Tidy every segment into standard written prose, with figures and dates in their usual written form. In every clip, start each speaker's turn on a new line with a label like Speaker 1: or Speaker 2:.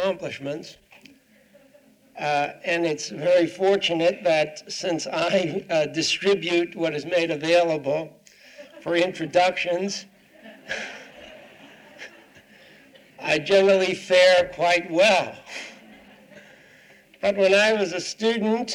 Speaker 1: accomplishments. And it's very fortunate that since I distribute what is made available for introductions, I generally fare quite well. But when I was a student,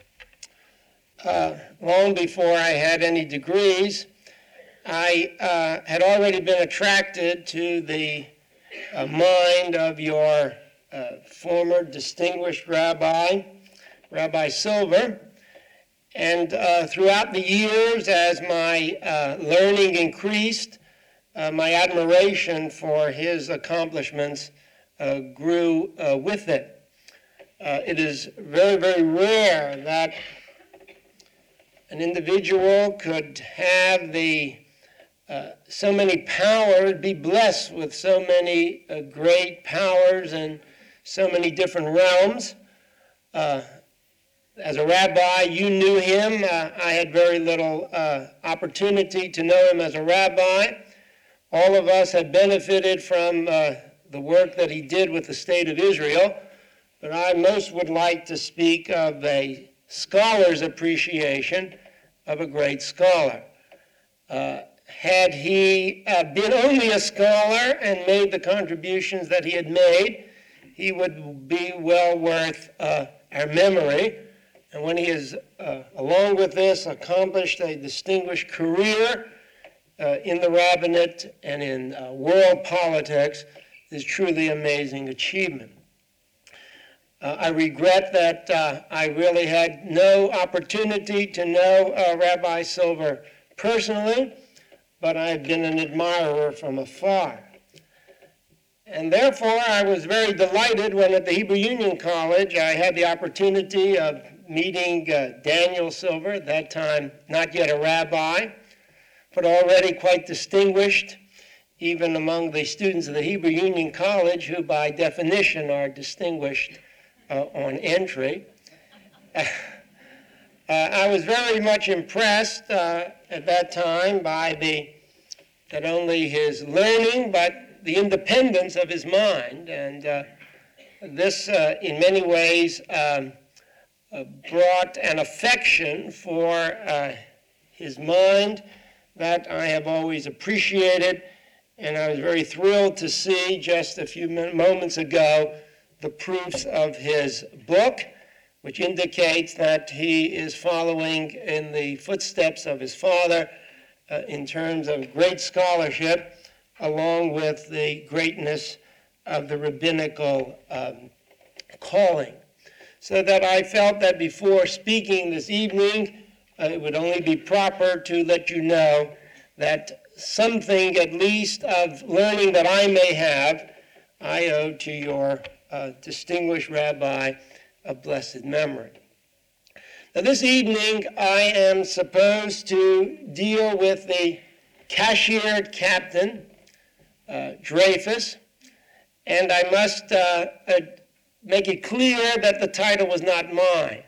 Speaker 1: long before I had any degrees, I had already been attracted to the mind of your former distinguished rabbi, Rabbi Silver. And throughout the years, as my learning increased, my admiration for his accomplishments grew with it. It is very, very rare that an individual could have so many powers, be blessed with so many great powers and so many different realms. As a rabbi, you knew him. I had very little opportunity to know him as a rabbi. All of us had benefited from the work that he did with the state of Israel, but I most would like to speak of a scholar's appreciation of a great scholar. Had he been only a scholar and made the contributions that he had made, he would be well worth our memory. And when he has, along with this, accomplished a distinguished career in the rabbinate and in world politics, is truly amazing achievement. I regret that I really had no opportunity to know Rabbi Silver personally, but I've been an admirer from afar. And therefore, I was very delighted when at the Hebrew Union College I had the opportunity of meeting Daniel Silver, at that time not yet a rabbi, but already quite distinguished, even among the students of the Hebrew Union College, who by definition are distinguished on entry. I was very much impressed at that time by not only his learning, but the independence of his mind. And this, in many ways, brought an affection for his mind that I have always appreciated. And I was very thrilled to see just a few moments ago the proofs of his book, which indicates that he is following in the footsteps of his father in terms of great scholarship, along with the greatness of the rabbinical calling. So that I felt that before speaking this evening, it would only be proper to let you know that something at least of learning that I may have, I owe to your distinguished rabbi of blessed memory. Now this evening I am supposed to deal with the cashiered captain, Dreyfus, and I must make it clear that the title was not mine.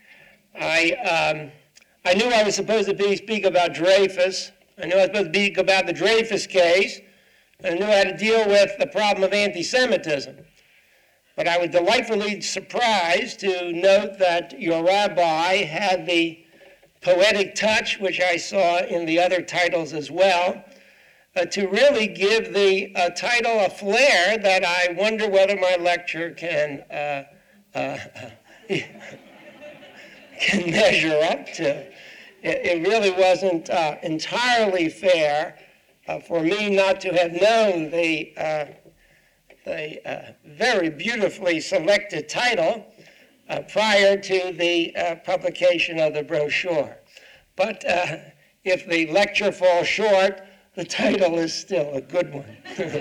Speaker 1: I knew I was supposed to speak about Dreyfus. I knew I was supposed to speak about the Dreyfus case. I knew how to deal with the problem of anti-Semitism. But I was delightfully surprised to note that your rabbi had the poetic touch, which I saw in the other titles as well, to really give the title a flair that I wonder whether my lecture can measure up to. It really wasn't entirely fair for me not to have known the very beautifully selected title prior to the publication of the brochure. But if the lecture falls short, the title is still a good one.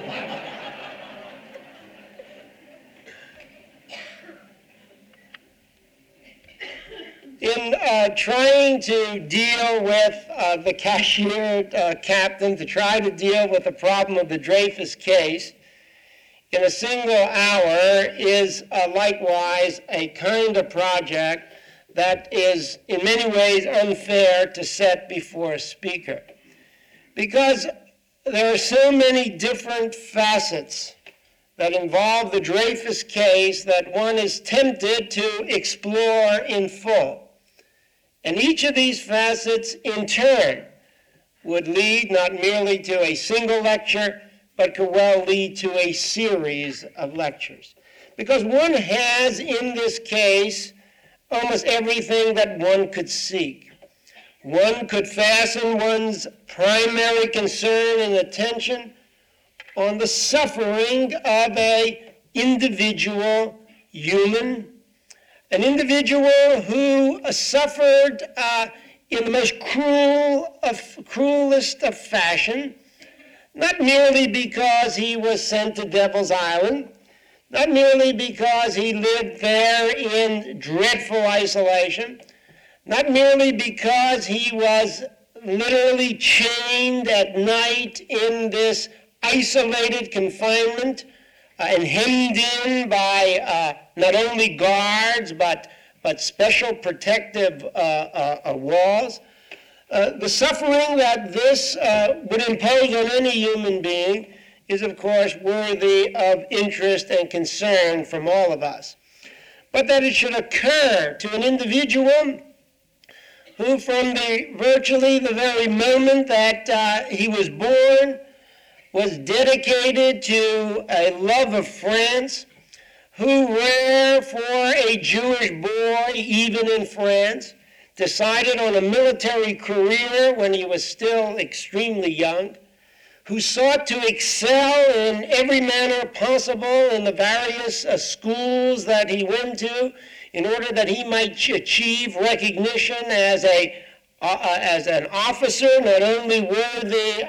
Speaker 1: In trying to deal with the cashiered captain, to try to deal with the problem of the Dreyfus case in a single hour is likewise a kind of project that is in many ways unfair to set before a speaker. Because there are so many different facets that involve the Dreyfus case that one is tempted to explore in full. And each of these facets, in turn, would lead not merely to a single lecture, but could well lead to a series of lectures. Because one has, in this case, almost everything that one could seek. One could fasten one's primary concern and attention on the suffering of an individual human, an individual who suffered in the most cruelest of fashion, not merely because he was sent to Devil's Island, not merely because he lived there in dreadful isolation, not merely because he was literally chained at night in this isolated confinement and hemmed in by not only guards but special protective walls. The suffering that this would impose on any human being is, of course, worthy of interest and concern from all of us. But that it should occur to an individual who, from virtually the very moment that he was born, was dedicated to a love of France, who, rare for a Jewish boy, even in France, decided on a military career when he was still extremely young, who sought to excel in every manner possible in the various schools that he went to in order that he might achieve recognition as an officer, not only worthy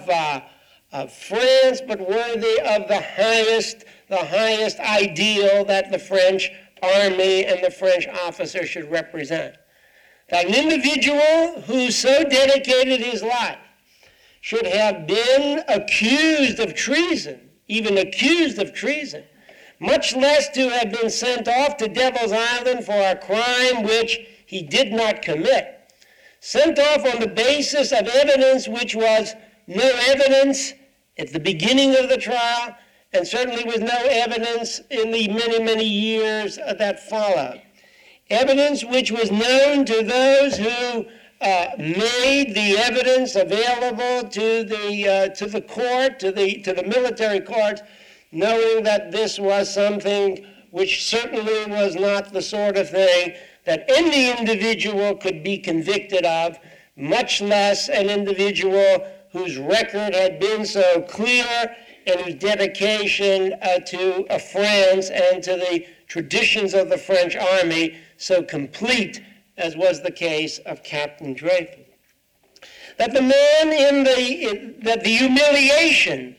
Speaker 1: of France, but worthy of the highest ideal that the French army and the French officer should represent. That an individual who so dedicated his life should have been accused of treason, even accused of treason, much less to have been sent off to Devil's Island for a crime which he did not commit, sent off on the basis of evidence which was no evidence at the beginning of the trial, and certainly was no evidence in the many, many years that followed. Evidence which was known to those who made the evidence available to the court, to the military courts, knowing that this was something which certainly was not the sort of thing that any individual could be convicted of, much less an individual whose record had been so clear and whose dedication to France and to the traditions of the French army so complete as was the case of Captain Dreyfus. That the man that the humiliation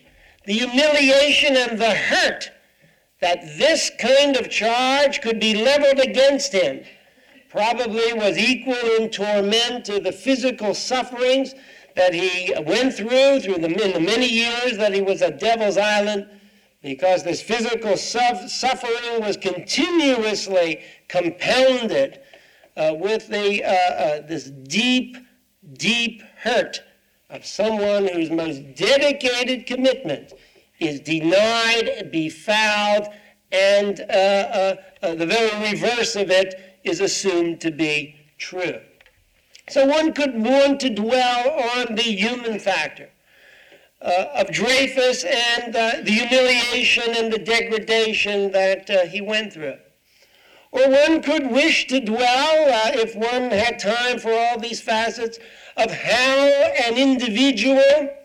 Speaker 1: and the hurt that this kind of charge could be leveled against him probably was equal in torment to the physical sufferings that he went through in the many years that he was at Devil's Island, because this physical suffering was continuously compounded with this deep, deep hurt of someone whose most dedicated commitment is denied, befouled, and the very reverse of it is assumed to be true. So one could want to dwell on the human factor of Dreyfus and the humiliation and the degradation that he went through. Or one could wish to dwell, if one had time for all these facets, of how an individual,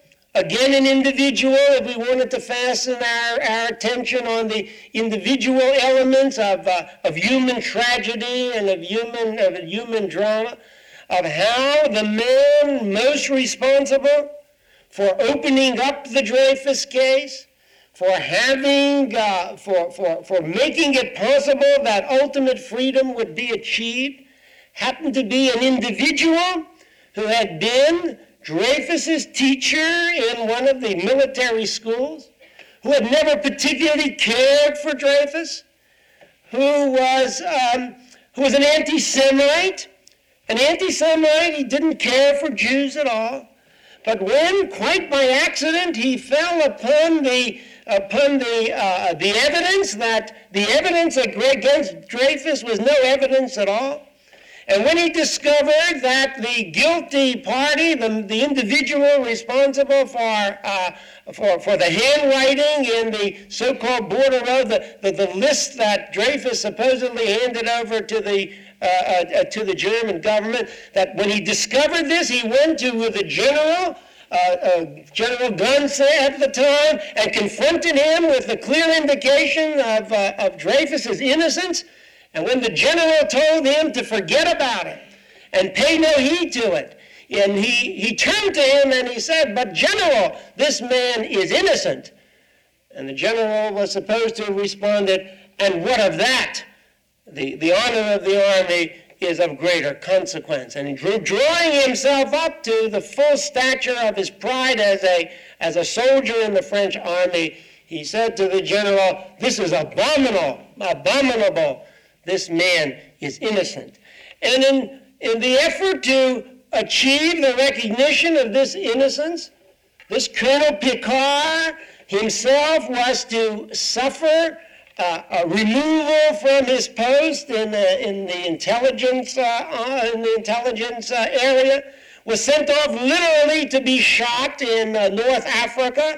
Speaker 1: if we wanted to fasten our attention on the individual elements of human tragedy and of human drama, of how the man most responsible for opening up the Dreyfus case, for having, for making it possible that ultimate freedom would be achieved, happened to be an individual who had been Dreyfus's teacher in one of the military schools, who had never particularly cared for Dreyfus, who was an anti-Semite. An anti-Semite, he didn't care for Jews at all. But when, quite by accident, he fell upon the the evidence that against Dreyfus was no evidence at all. And when he discovered that the guilty party, the individual responsible for the handwriting in the so-called bordereau, the list that Dreyfus supposedly handed over to the German government, that when he discovered this, he went to the general, General Gunther at the time, and confronted him with the clear indication of Dreyfus's innocence. And when the general told him to forget about it and pay no heed to it, and he turned to him and he said, "But General, this man is innocent." And the general was supposed to have responded, "And what of that? The honor of the army is of greater consequence." And drawing himself up to the full stature of his pride as a soldier in the French army, he said to the general, "This is abominable. This man is innocent." And in the effort to achieve the recognition of this innocence, this Colonel Picquart himself was to suffer a removal from his post in the intelligence area, was sent off literally to be shot in North Africa.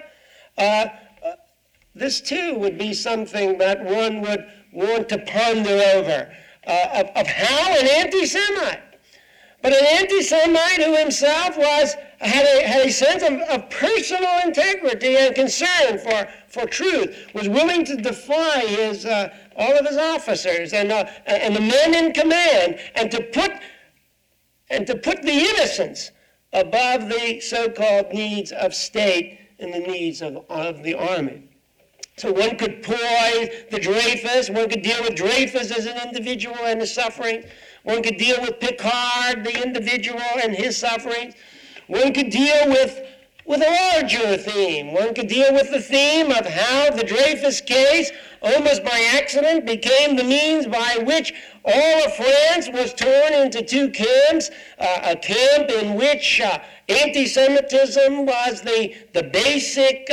Speaker 1: This too would be something that one would want to ponder over, of how an anti-Semite, but an anti-Semite who himself had a sense of personal integrity and concern for truth, was willing to defy all of his officers and the men in command, and to put the innocence above the so-called needs of state and the needs of the army. So one could poise the Dreyfus, one could deal with Dreyfus as an individual and his suffering. One could deal with Picquart, the individual, and his sufferings. One could deal with a larger theme. One could deal with the theme of how the Dreyfus case, almost by accident, became the means by which all of France was torn into two camps, a camp in which anti-Semitism was the basic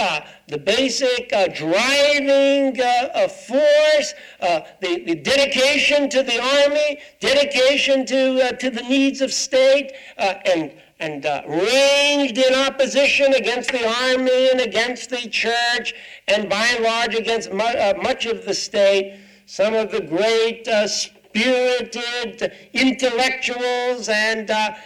Speaker 1: driving force, the dedication to the army, dedication to the needs of state, and ranged in opposition against the army and against the church, and by and large against much of the state. Some of the great spirited intellectuals and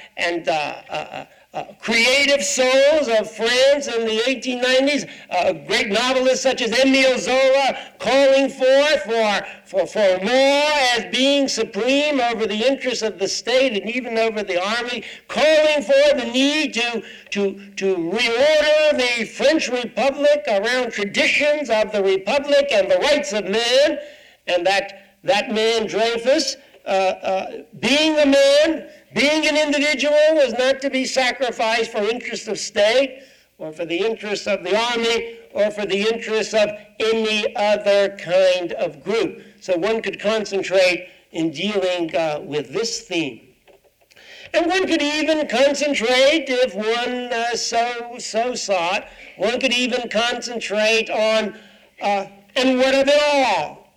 Speaker 1: creative souls of France in the 1890s, great novelists such as Émile Zola, calling forth for law as being supreme over the interests of the state and even over the army, calling for the need to reorder the French Republic around traditions of the Republic and the rights of man, and that man, Dreyfus, being a man, being an individual, was not to be sacrificed for interests of state or for the interests of the army or for the interests of any other kind of group. So one could concentrate in dealing with this theme. And one could even concentrate, if one so sought, one could even concentrate on, and what of it all?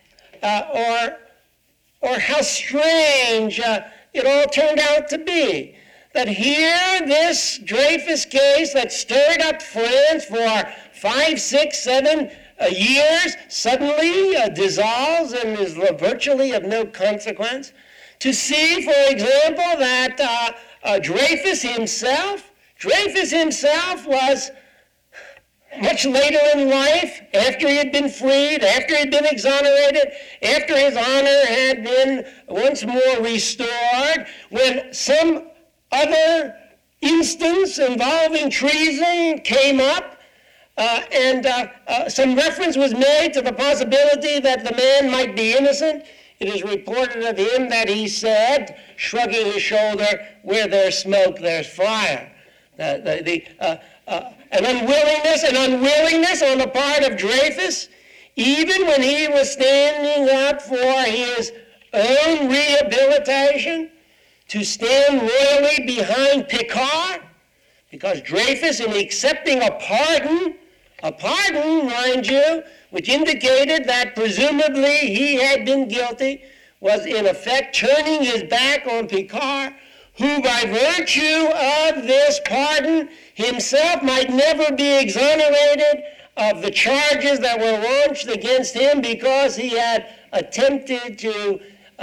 Speaker 1: Or how strange it all turned out to be. That here, this Dreyfus case that stirred up France for 5, 6, 7 years suddenly dissolves and is virtually of no consequence. To see, for example, that Dreyfus himself was much later in life, after he had been freed, after he had been exonerated, after his honor had been once more restored, when some other instance involving treason came up, and some reference was made to the possibility that the man might be innocent. It is reported of him that he said, shrugging his shoulder, "Where there's smoke, there's fire." An unwillingness on the part of Dreyfus, even when he was standing up for his own rehabilitation, to stand loyally behind Picquart, because Dreyfus, in accepting a pardon A pardon, mind you, which indicated that presumably he had been guilty, was in effect turning his back on Picard, who by virtue of this pardon himself might never be exonerated of the charges that were launched against him because he had attempted to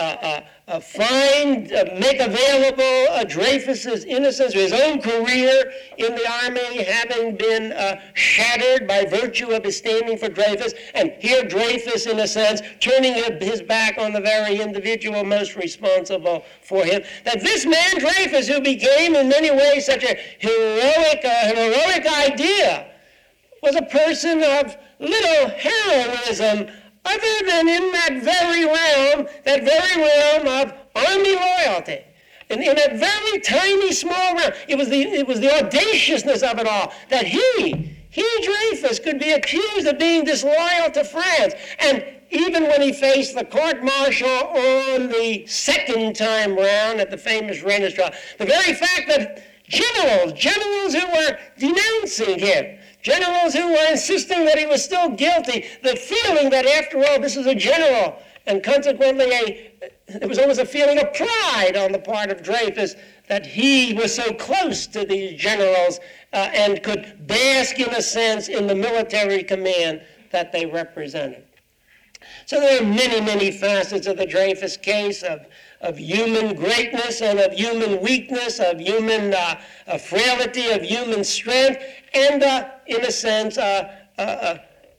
Speaker 1: make available Dreyfus's innocence, his own career in the army having been shattered by virtue of his standing for Dreyfus, and here Dreyfus, in a sense, turning his back on the very individual most responsible for him. That this man Dreyfus, who became in many ways such a heroic idea, was a person of little heroism, other than in that very realm of army loyalty. And in a very tiny, small realm, it was the audaciousness of it all, that he, Dreyfus, could be accused of being disloyal to France. And even when he faced the court-martial on the second time round at the famous Rennes trial, the very fact that generals who were denouncing him, generals who were insisting that he was still guilty, the feeling that, after all, this is a general, and consequently there was always a feeling of pride on the part of Dreyfus that he was so close to these generals and could bask, in a sense, in the military command that they represented. So there are many, many facets of the Dreyfus case, of human greatness and of human weakness, of human frailty, of human strength, and in a sense, the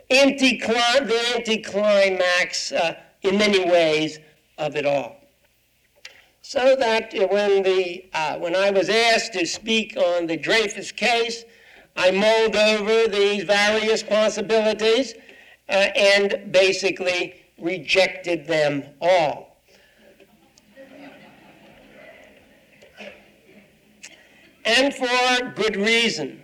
Speaker 1: anticlimax in many ways of it all. So that when I was asked to speak on the Dreyfus case, I mulled over these various possibilities and basically rejected them all. And for good reason.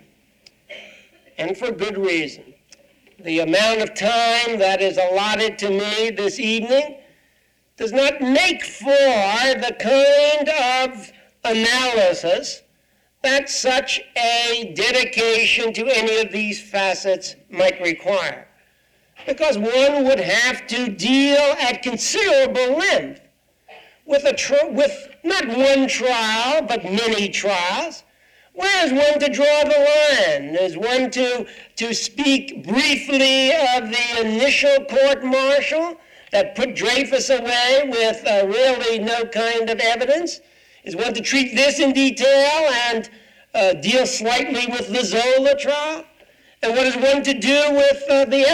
Speaker 1: The amount of time that is allotted to me this evening does not make for the kind of analysis that such a dedication to any of these facets might require. Because one would have to deal at considerable length with not one trial, but many trials. Where is one to draw the line? Is one to speak briefly of the initial court-martial that put Dreyfus away with really no kind of evidence? Is one to treat this in detail and deal slightly with the Zola trial? And what is one to do with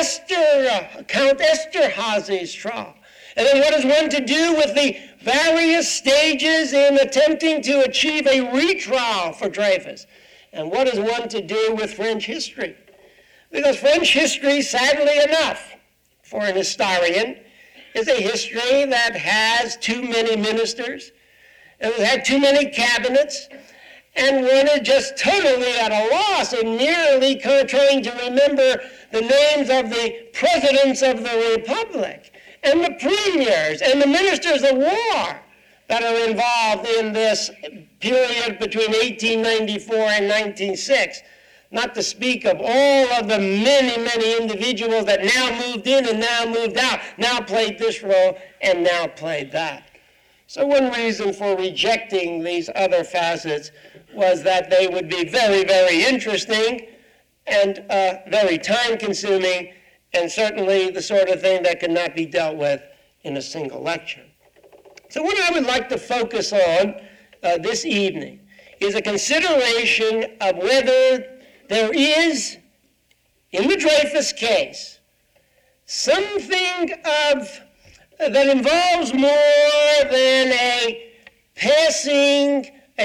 Speaker 1: Count Esterhazy's trial? And then what is one to do with the various stages in attempting to achieve a retrial for Dreyfus? And what is one to do with French history? Because French history, sadly enough, for an historian, is a history that has too many ministers, and has had too many cabinets, and one is just totally at a loss and nearly trying to remember the names of the presidents of the Republic, and the premiers, and the ministers of war that are involved in this period between 1894 and 1906, not to speak of all of the many, many individuals that now moved in and now moved out, now played this role and now played that. So one reason for rejecting these other facets was that they would be very, very interesting and very time-consuming, and certainly the sort of thing that could not be dealt with in a single lecture. So what I would like to focus on this evening is a consideration of whether there is, in the Dreyfus case, something that involves more than a passing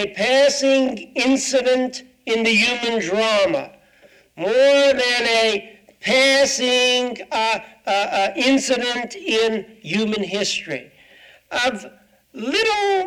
Speaker 1: incident in the human drama, more than a passing incident in human history, of little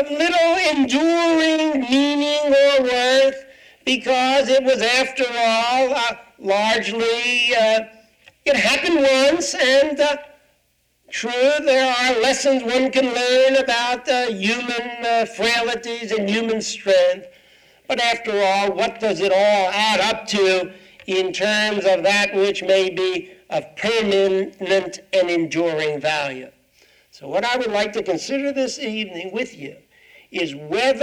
Speaker 1: enduring meaning or worth, because it was, after all, largely, it happened once, and true, there are lessons one can learn about human frailties and human strength, but after all, what does it all add up to in terms of that which may be of permanent and enduring value. So what I would like to consider this evening with you is what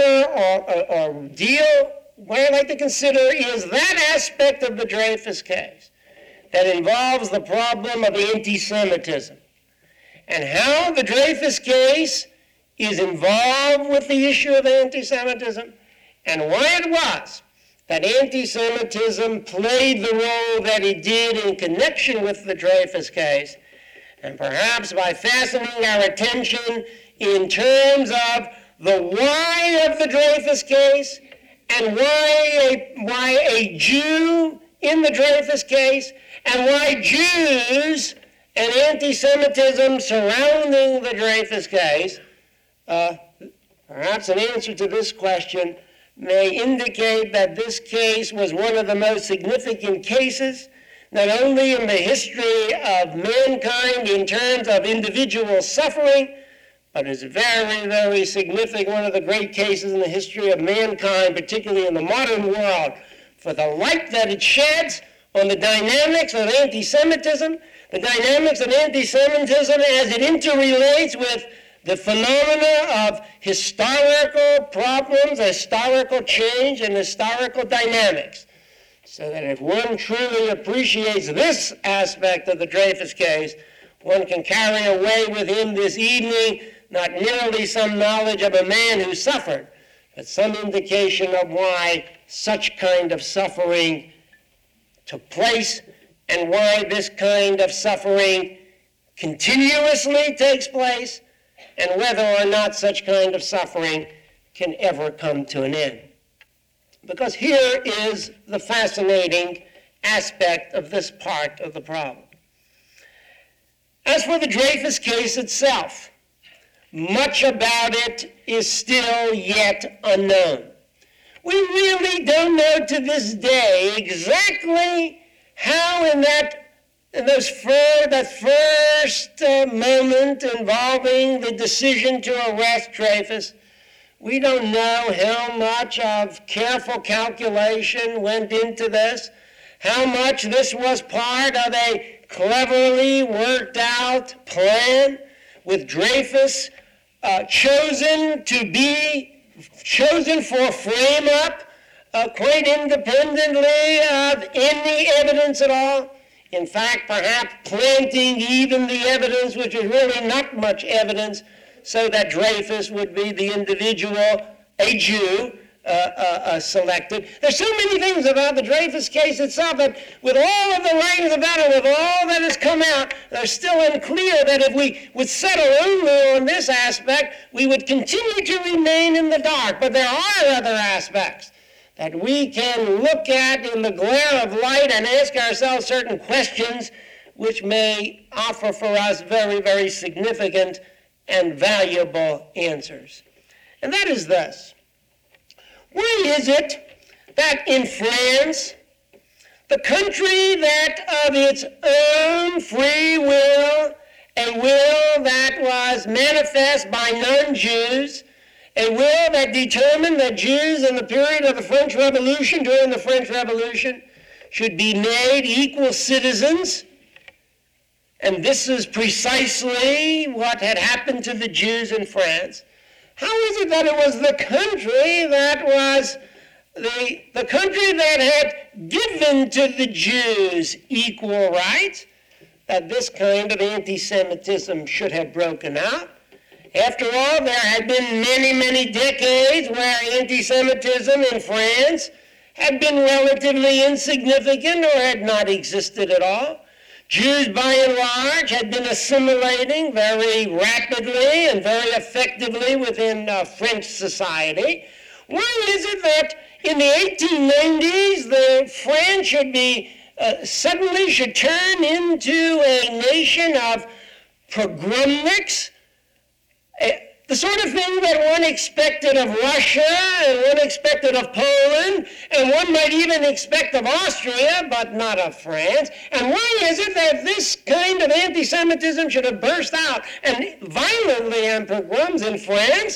Speaker 1: I'd like to consider is that aspect of the Dreyfus case that involves the problem of anti-Semitism and how the Dreyfus case is involved with the issue of anti-Semitism and why it was that anti-Semitism played the role that it did in connection with the Dreyfus case, and perhaps by fastening our attention in terms of the why of the Dreyfus case and why a Jew in the Dreyfus case and why Jews and anti-Semitism surrounding the Dreyfus case, perhaps an answer to this question may indicate that this case was one of the most significant cases, not only in the history of mankind in terms of individual suffering, but is very, very significant, one of the great cases in the history of mankind, particularly in the modern world, for the light that it sheds on the dynamics of anti-Semitism, the dynamics of anti-Semitism as it interrelates with the phenomena of historical problems, historical change, and historical dynamics. So that if one truly appreciates this aspect of the Dreyfus case, one can carry away with him this evening not merely some knowledge of a man who suffered, but some indication of why such kind of suffering took place and why this kind of suffering continuously takes place and whether or not such kind of suffering can ever come to an end. Because here is the fascinating aspect of this part of the problem. As for the Dreyfus case itself, much about it is still yet unknown. We really don't know to this day exactly how that first moment involving the decision to arrest Dreyfus, we don't know how much of careful calculation went into this, how much this was part of a cleverly worked out plan with Dreyfus chosen for frame-up quite independently of any evidence at all. In fact, perhaps planting even the evidence, which is really not much evidence, so that Dreyfus would be the individual, a Jew, selected. There's so many things about the Dreyfus case itself that with all of the writings about it, with all that has come out, they're still unclear that if we would settle only on this aspect, we would continue to remain in the dark. But there are other aspects that we can look at in the glare of light and ask ourselves certain questions which may offer for us very, very significant and valuable answers. And that is this. Why is it that in France, the country that of its own free will, a will that was manifest by non-Jews, a will that determined that Jews in the period of the French Revolution, during the French Revolution, should be made equal citizens, and this is precisely what had happened to the Jews in France. How is it that it was the country that was the country that had given to the Jews equal rights, that this kind of anti-Semitism should have broken out? After all, there had been many, many decades where anti-Semitism in France had been relatively insignificant or had not existed at all. Jews, by and large, had been assimilating very rapidly and very effectively within French society. Why is it that in the 1890s, the French suddenly should turn into a nation of pogromniks? The sort of thing that one expected of Russia and one expected of Poland and one might even expect of Austria, but not of France. And why is it that this kind of anti-Semitism should have burst out and violently in pogroms in France,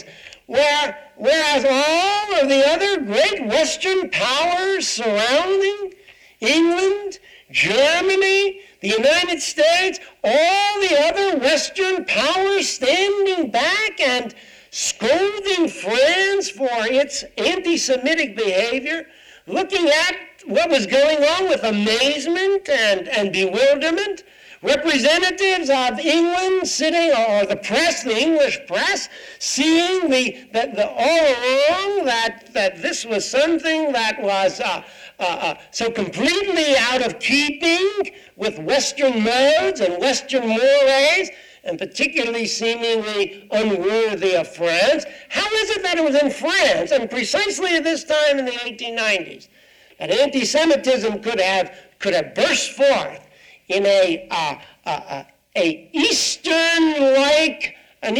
Speaker 1: whereas all of the other great Western powers surrounding England, Germany, the United States, all the other Western powers standing back and scolding France for its anti-Semitic behavior, looking at what was going on with amazement and bewilderment. Representatives of England sitting, or the press, the English press, seeing all along that this was something that was so completely out of keeping with Western modes and Western mores, and particularly seemingly unworthy of France. How is it that it was in France, and precisely at this time in the 1890s, that anti-Semitism could have burst forth in an Eastern-like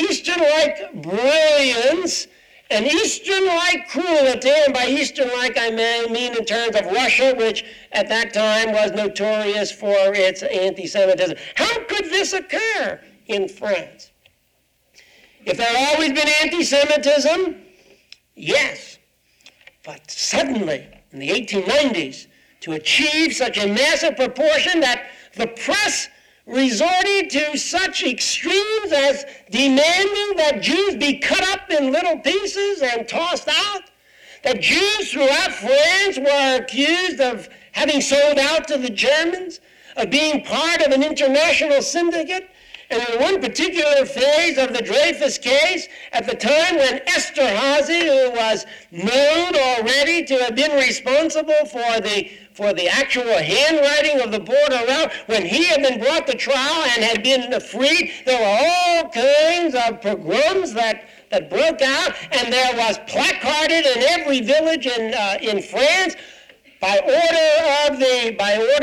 Speaker 1: brilliance, an Eastern-like cruelty, and by Eastern-like I mean in terms of Russia, which at that time was notorious for its anti-Semitism. How could this occur in France? If there had always been anti-Semitism, yes. But suddenly, in the 1890s, to achieve such a massive proportion that the press resorted to such extremes as demanding that Jews be cut up in little pieces and tossed out, that Jews throughout France were accused of having sold out to the Germans, of being part of an international syndicate. And in one particular phase of the Dreyfus case, at the time when Esterhazy, who was known already to have been responsible for the actual handwriting of the border route, when he had been brought to trial and had been freed, there were all kinds of pogroms that broke out, and there was placarded in every village in France, by order of the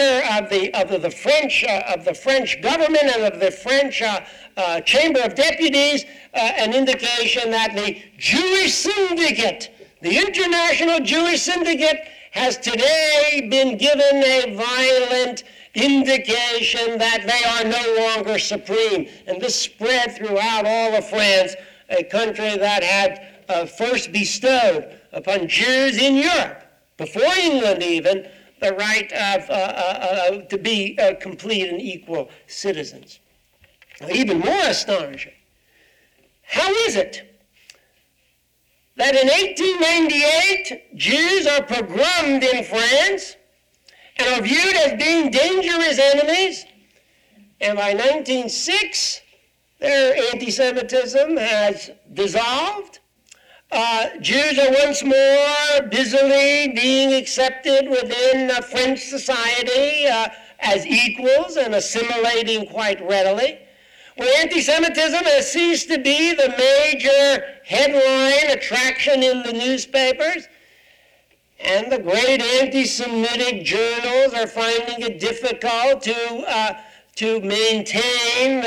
Speaker 1: French government and of the French Chamber of Deputies, an indication that the Jewish Syndicate, the International Jewish Syndicate, has today been given a violent indication that they are no longer supreme. And this spread throughout all of France, a country that had first bestowed upon Jews in Europe, before England even, the right to be complete and equal citizens. Even more astonishing, how is it that in 1898 Jews are pogromed in France and are viewed as being dangerous enemies, and by 1906 their anti-Semitism has dissolved? Jews are once more busily being accepted within French society as equals and assimilating quite readily. Where anti-Semitism has ceased to be the major headline attraction in the newspapers, and the great anti-Semitic journals are finding it difficult to maintain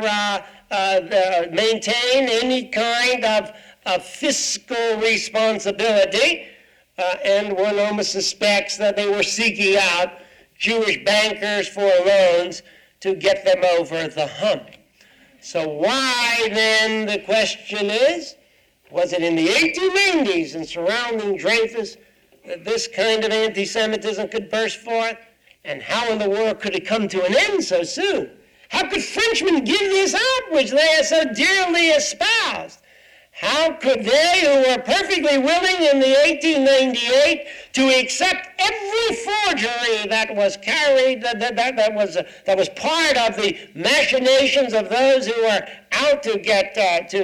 Speaker 1: maintain any kind of fiscal responsibility, and one almost suspects that they were seeking out Jewish bankers for loans to get them over the hump. So why then, the question is, was it in the 1890s and surrounding Dreyfus that this kind of anti-Semitism could burst forth? And how in the world could it come to an end so soon? How could Frenchmen give this up, which they had so dearly espoused? How could they, who were perfectly willing in the 1898 to accept every forgery that was carried, that was part of the machinations of those who were out to get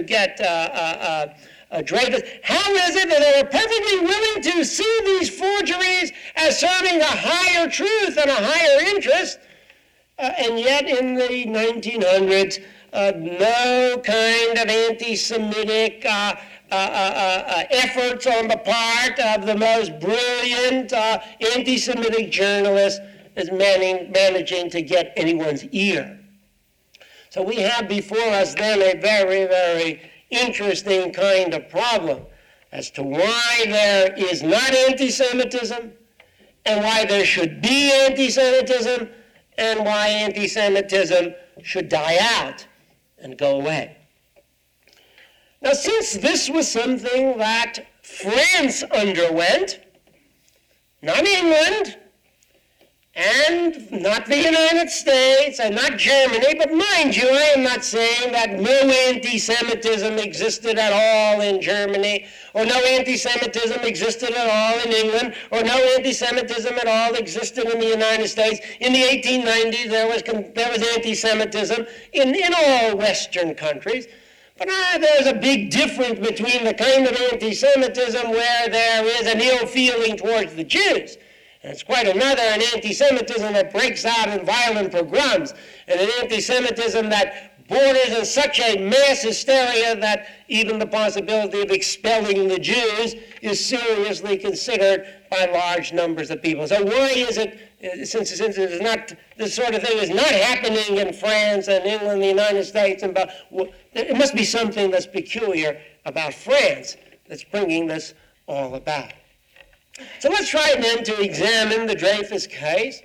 Speaker 1: Dreyfus? How is it that they were perfectly willing to see these forgeries as serving a higher truth and a higher interest, and yet in the 1900s, no kind of anti-Semitic efforts on the part of the most brilliant anti-Semitic journalist is managing to get anyone's ear. So we have before us then a very, very interesting kind of problem as to why there is not anti-Semitism, and why there should be anti-Semitism, and why anti-Semitism should die out and go away. Now, since this was something that France underwent, not England, and not the United States and not Germany, but mind you, I am not saying that no anti-Semitism existed at all in Germany, or no anti-Semitism existed at all in England, or no anti-Semitism at all existed in the United States. In the 1890s, there was anti-Semitism in all Western countries. But there's a big difference between the kind of anti-Semitism where there is an ill feeling towards the Jews. And it's quite another, an anti-Semitism that breaks out in violent pogroms, and an anti-Semitism that borders in such a mass hysteria that even the possibility of expelling the Jews is seriously considered by large numbers of people. So why is it, since it is not, this sort of thing is not happening in France and England, the United States, and it must be something that's peculiar about France that's bringing this all about. So let's try then to examine the Dreyfus case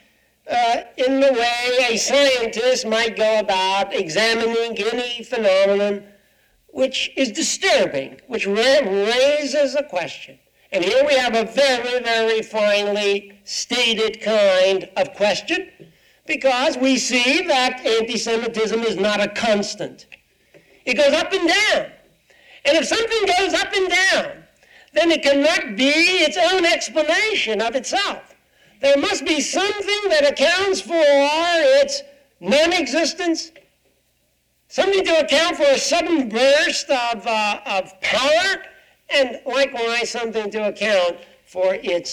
Speaker 1: in the way a scientist might go about examining any phenomenon which is disturbing, which raises a question. And here we have a very, very finely stated kind of question, because we see that anti-Semitism is not a constant. It goes up and down. And if something goes up and down, then it cannot be its own explanation of itself. There must be something that accounts for its non-existence, something to account for a sudden burst of power, and likewise something to account for its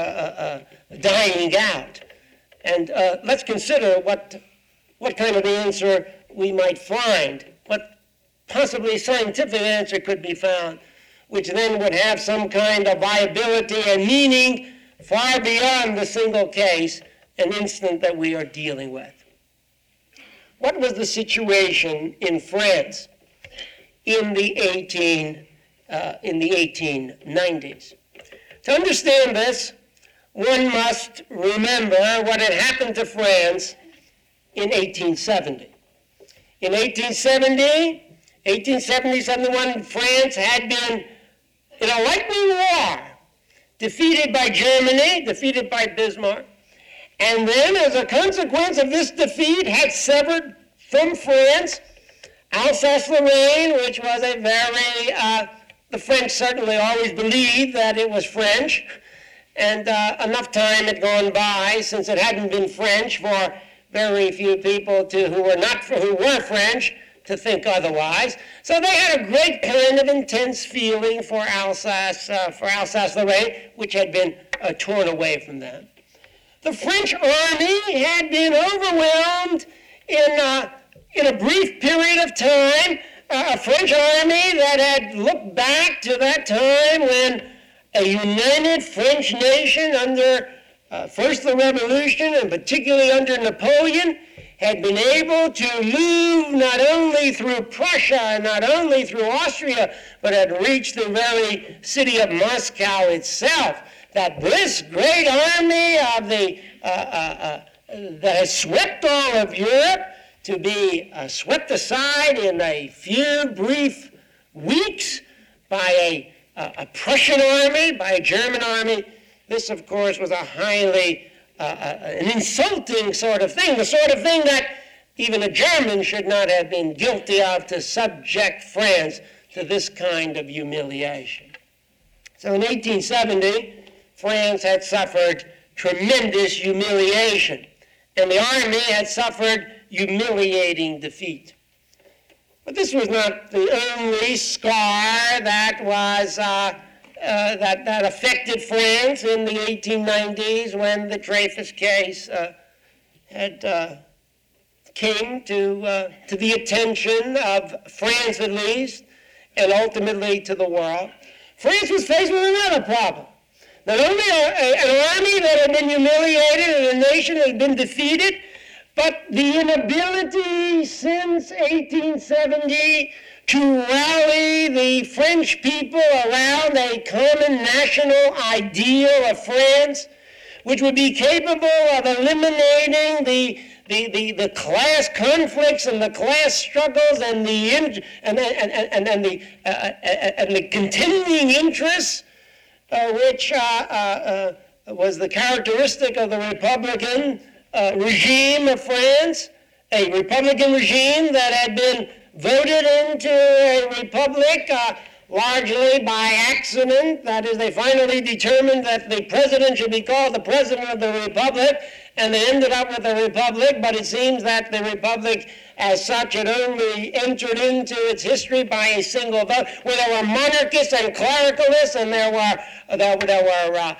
Speaker 1: dying out. And let's consider what kind of answer we might find, what possibly scientific answer could be found, which then would have some kind of viability and meaning far beyond the single case and instant that we are dealing with. What was the situation in France in the 1890s? To understand this, one must remember what had happened to France in 1870. In 1870-71, France had been in a lightning war, defeated by Germany, defeated by Bismarck, and then as a consequence of this defeat had severed from France Alsace-Lorraine, which was a very, the French certainly always believed that it was French, and enough time had gone by since it hadn't been French for very few people who were French to think otherwise. So they had a great kind of intense feeling for Alsace-Lorraine, which had been torn away from them. The French army had been overwhelmed in a brief period of time, a French army that had looked back to that time when a united French nation under first the Revolution and particularly under Napoleon had been able to move not only through Prussia, not only through Austria, but had reached the very city of Moscow itself. That this great army of that has swept all of Europe to be swept aside in a few brief weeks by a Prussian army, by a German army. This, of course, was a highly an insulting sort of thing, the sort of thing that even a German should not have been guilty of, to subject France to this kind of humiliation. So in 1870, France had suffered tremendous humiliation, and the army had suffered humiliating defeat. But this was not the only scar that was that affected France in the 1890s when the Dreyfus case had came to the attention of France at least, and ultimately to the world. France was faced with another problem. Not only an army that had been humiliated and a nation that had been defeated, but the inability since 1870 to rally the French people around a common national ideal of France, which would be capable of eliminating the class conflicts and the class struggles and the continuing interests which was the characteristic of the Republican regime of France, a Republican regime that had been voted into a republic largely by accident. That is, they finally determined that the president should be called the president of the republic, and they ended up with a republic, but it seems that the republic as such had only entered into its history by a single vote, where there were monarchists and clericalists, and there were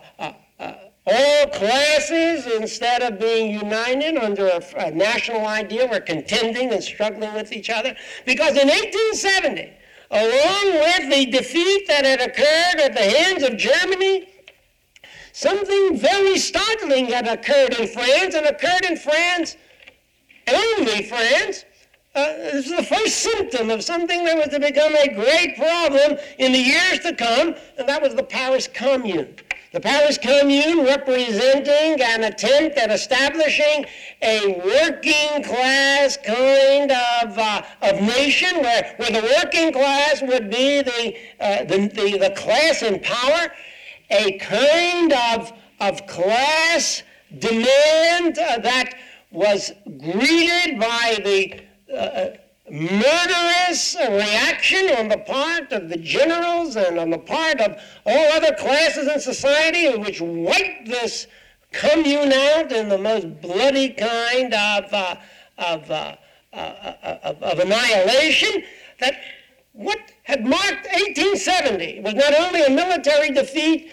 Speaker 1: all classes, instead of being united under a national idea, were contending and struggling with each other. Because in 1870, along with the defeat that had occurred at the hands of Germany, something very startling had occurred in France, and occurred in France, and only France. This is the first symptom of something that was to become a great problem in the years to come, and that was the Paris Commune. The Paris Commune representing an attempt at establishing a working class kind of nation where the working class would be the class in power, a kind of class demand that was greeted by the murderous reaction on the part of the generals and on the part of all other classes in society, which wiped this commune out in the most bloody kind of annihilation. That what had marked 1870 was not only a military defeat,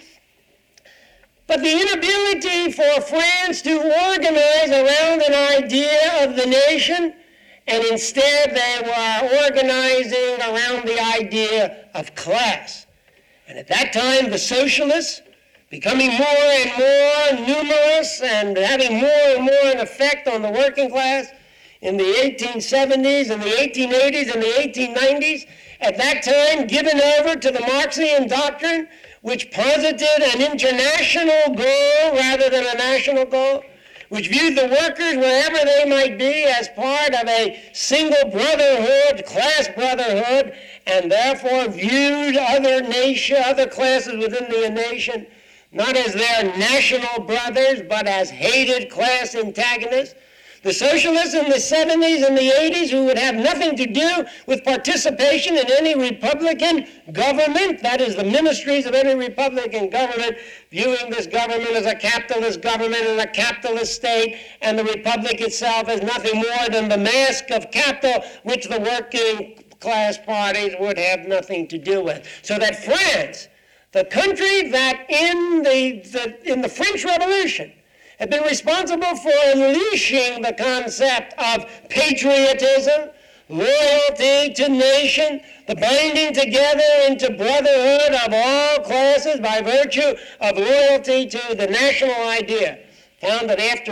Speaker 1: but the inability for France to organize around an idea of the nation, and instead they were organizing around the idea of class. And at that time, the socialists, becoming more and more numerous and having more and more an effect on the working class in the 1870s and the 1880s and the 1890s, at that time given over to the Marxian doctrine, which posited an international goal rather than a national goal, which viewed the workers, wherever they might be, as part of a single brotherhood, class brotherhood, and therefore viewed other classes within the nation, not as their national brothers, but as hated class antagonists. The socialists in the 70s and the 80s, who would have nothing to do with participation in any Republican government, that is, the ministries of any Republican government, viewing this government as a capitalist government and a capitalist state, and the Republic itself as nothing more than the mask of capital, which the working class parties would have nothing to do with. So that France, the country that in the French Revolution had been responsible for unleashing the concept of patriotism, loyalty to nation, the binding together into brotherhood of all classes by virtue of loyalty to the national idea, found that after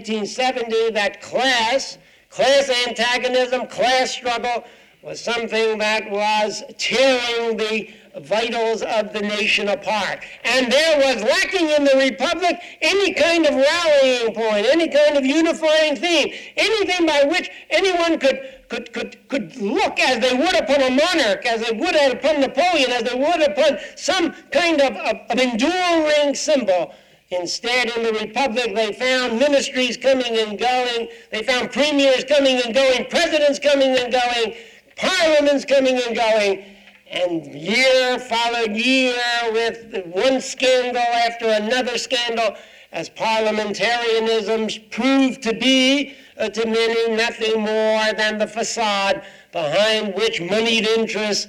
Speaker 1: 1870 that class antagonism, class struggle was something that was tearing the vitals of the nation apart. And there was lacking in the Republic any kind of rallying point, any kind of unifying theme, anything by which anyone could look as they would upon a monarch, as they would upon Napoleon, as they would upon some kind of enduring symbol. Instead, in the Republic, they found ministries coming and going, they found premiers coming and going, presidents coming and going, parliaments coming and going, and year followed year with one scandal after another scandal, as parliamentarianism proved to be, to many, nothing more than the facade behind which moneyed interests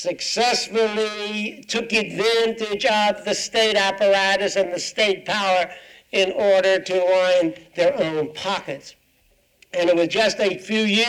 Speaker 1: successfully took advantage of the state apparatus and the state power in order to line their own pockets. And it was just a year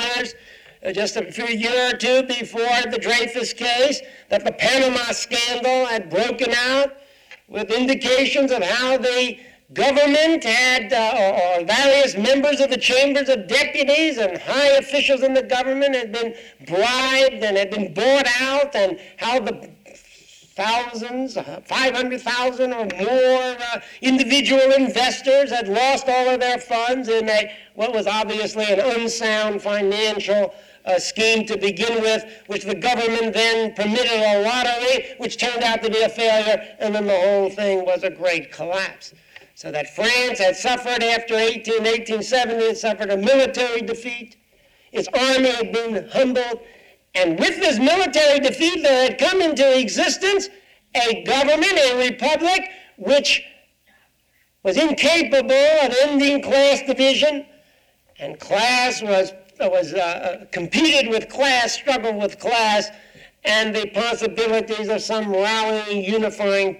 Speaker 1: or two before the Dreyfus case that the Panama scandal had broken out, with indications of how the government had, or various members of the chambers of deputies and high officials in the government had been bribed and had been bought out, and how the thousands, 500,000 or more individual investors had lost all of their funds in what was obviously an unsound financial scheme to begin with, which the government then permitted a lottery, which turned out to be a failure, and then the whole thing was a great collapse. So that France had suffered after 1870, it suffered a military defeat. Its army had been humbled. And with this military defeat, there had come into existence a government, a republic, which was incapable of ending class division, and class was competed with class, struggled with class, and the possibilities of some rallying, unifying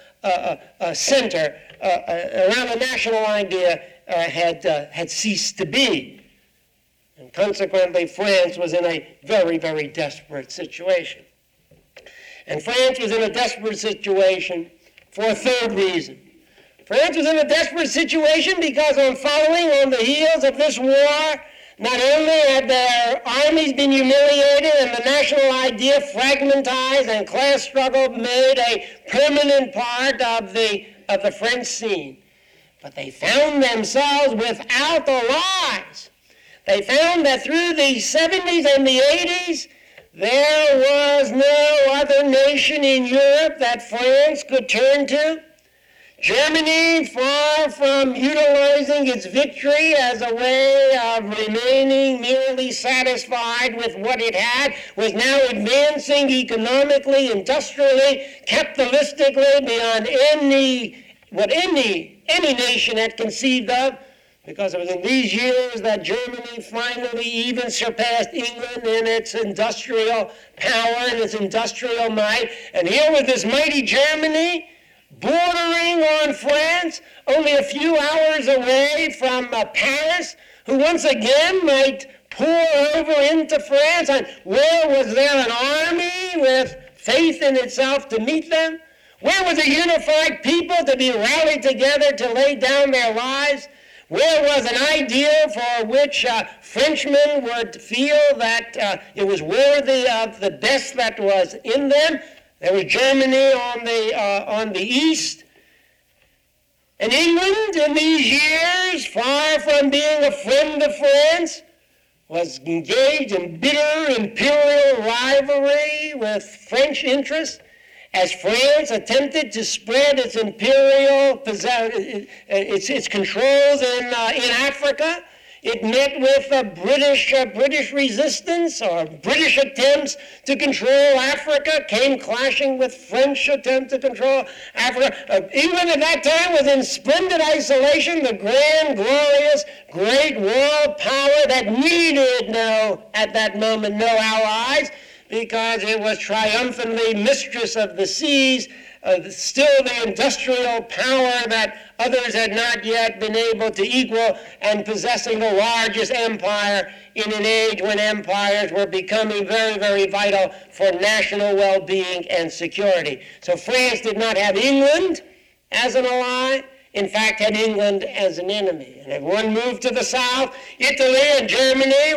Speaker 1: center around the national idea had ceased to be. And consequently, France was in a very, very desperate situation. And France was in a desperate situation for a third reason. France was in a desperate situation because following on the heels of this war, not only had their armies been humiliated and the national idea fragmentized and class struggle made a permanent part of the French scene, but they found themselves without allies. They found that through the 70s and the 80s, there was no other nation in Europe that France could turn to. Germany, far from utilizing its victory as a way of remaining merely satisfied with what it had, was now advancing economically, industrially, capitalistically beyond what any nation had conceived of, because it was in these years that Germany finally even surpassed England in its industrial power and its industrial might. And here was this mighty Germany, bordering on France, only a few hours away from Paris, who once again might pour over into France. And where was there an army with faith in itself to meet them? Where was a unified people to be rallied together to lay down their lives? Where was an ideal for which Frenchmen would feel that it was worthy of the best that was in them? There was Germany on the east. And England in these years, far from being a friend of France, was engaged in bitter imperial rivalry with French interests, as France attempted to spread its imperial its controls in Africa. It met with British resistance, or British attempts to control Africa came clashing with French attempts to control Africa. England at that time was in splendid isolation, the grand, glorious, great world power that needed at that moment, no allies, because it was triumphantly mistress of the seas, still the industrial power that others had not yet been able to equal, and possessing the largest empire in an age when empires were becoming very, very vital for national well-being and security. So France did not have England as an ally, in fact had England as an enemy. And if one moved to the south, Italy and Germany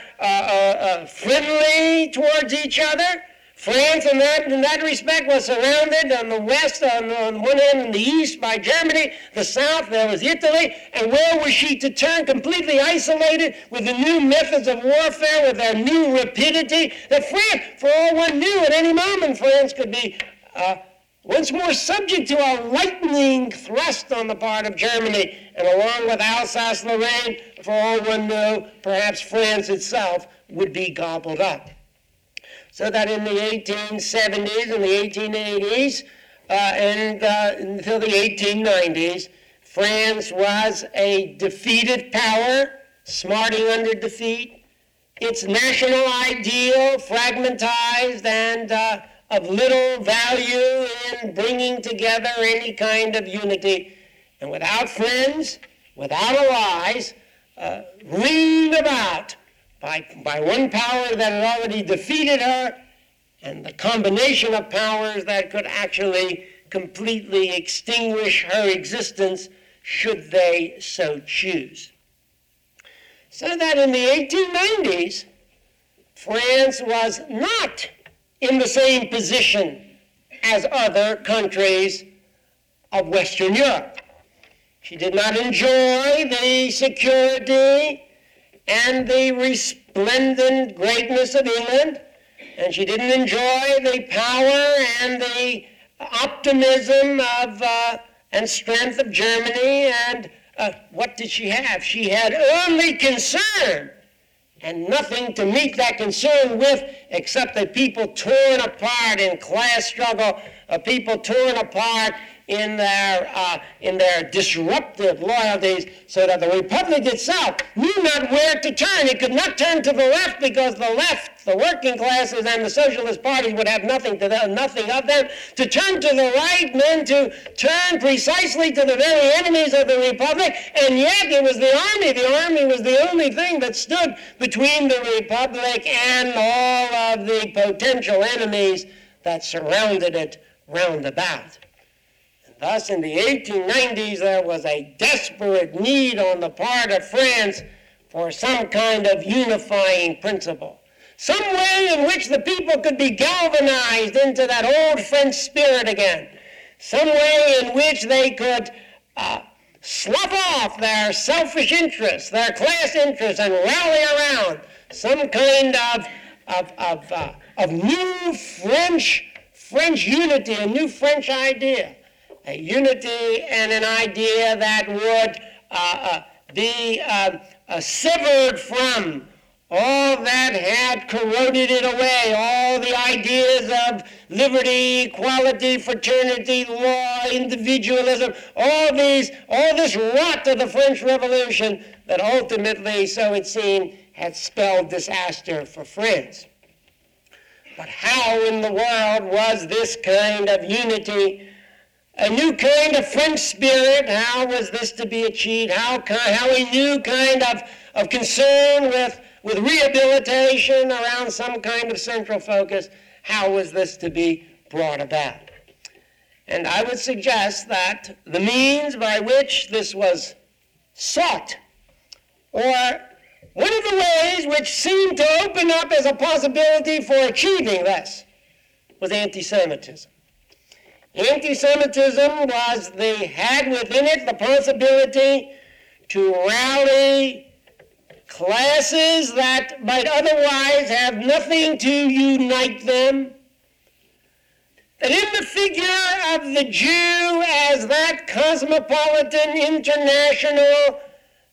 Speaker 1: were friendly towards each other. France, in that respect, was surrounded on the west, on one hand, and the east by Germany. The south, there was Italy. And where was she to turn? Completely isolated with the new methods of warfare, with their new rapidity, that France, for all one knew, at any moment, France could be once more subject to a lightning thrust on the part of Germany. And along with Alsace-Lorraine, for all one knew, perhaps France itself would be gobbled up. So that in the 1870s and the 1880s and until the 1890s, France was a defeated power, smarting under defeat. Its national ideal fragmentized and of little value in bringing together any kind of unity. And without friends, without allies, ringed about by one power that had already defeated her, and the combination of powers that could actually completely extinguish her existence should they so choose. So that in the 1890s, France was not in the same position as other countries of Western Europe. She did not enjoy the security and the resplendent greatness of England, and she didn't enjoy the power and the optimism of and strength of Germany. And what did she have? She had only concern, and nothing to meet that concern with except a people torn apart in class struggle, a people torn apart in their disruptive loyalties, so that the Republic itself knew not where to turn. It could not turn to the left, because the left, the working classes and the socialist parties would have nothing of them. To turn to the right meant to turn precisely to the very enemies of the Republic, and yet it was the army. The army was the only thing that stood between the Republic and all of the potential enemies that surrounded it round about. Thus, in the 1890s, there was a desperate need on the part of France for some kind of unifying principle, some way in which the people could be galvanized into that old French spirit again, some way in which they could slough off their selfish interests, their class interests, and rally around some kind of new French unity, a new French idea. A unity and an idea that would be severed from all that had corroded it away, all the ideas of liberty, equality, fraternity, law, individualism, all this rot of the French Revolution that ultimately, so it seemed, had spelled disaster for France. But how in the world was this kind of unity, a new kind of French spirit, how was this to be achieved? How a new kind of concern with rehabilitation around some kind of central focus, how was this to be brought about? And I would suggest that the means by which this was sought, or one of the ways which seemed to open up as a possibility for achieving this, was anti-Semitism. Anti-Semitism had within it the possibility to rally classes that might otherwise have nothing to unite them. That in the figure of the Jew as that cosmopolitan, international,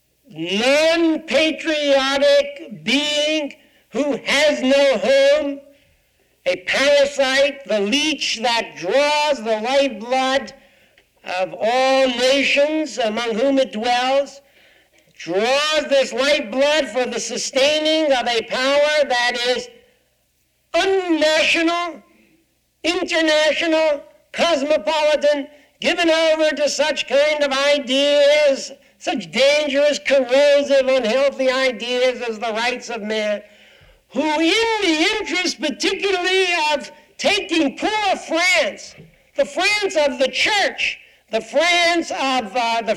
Speaker 1: non-patriotic being who has no home, a parasite, the leech that draws the lifeblood of all nations among whom it dwells, draws this lifeblood for the sustaining of a power that is unnational, international, cosmopolitan, given over to such kind of ideas, such dangerous, corrosive, unhealthy ideas as the rights of man, who in the interest particularly of taking poor France, the France of the church, the France of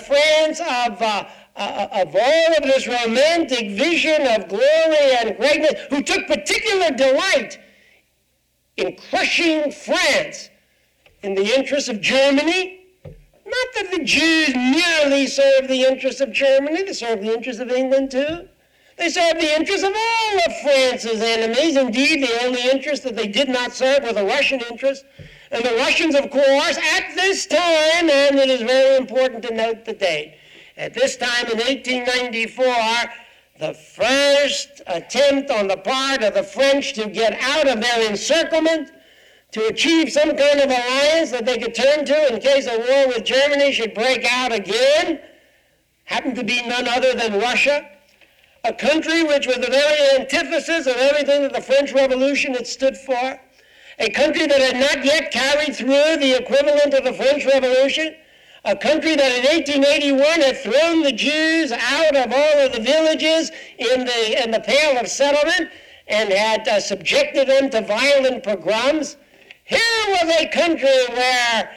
Speaker 1: all of this romantic vision of glory and greatness, who took particular delight in crushing France in the interest of Germany. Not that the Jews merely served the interests of Germany, they served the interests of England too. They served the interests of all of France's enemies. Indeed, the only interest that they did not serve were the Russian interests. And the Russians, of course, at this time, and it is very important to note the date, at this time in 1894, the first attempt on the part of the French to get out of their encirclement, to achieve some kind of alliance that they could turn to in case a war with Germany should break out again, happened to be none other than Russia, a country which was the very antithesis of everything that the French Revolution had stood for, a country that had not yet carried through the equivalent of the French Revolution, a country that in 1881 had thrown the Jews out of all of the villages in the Pale of Settlement and had subjected them to violent pogroms. Here was a country where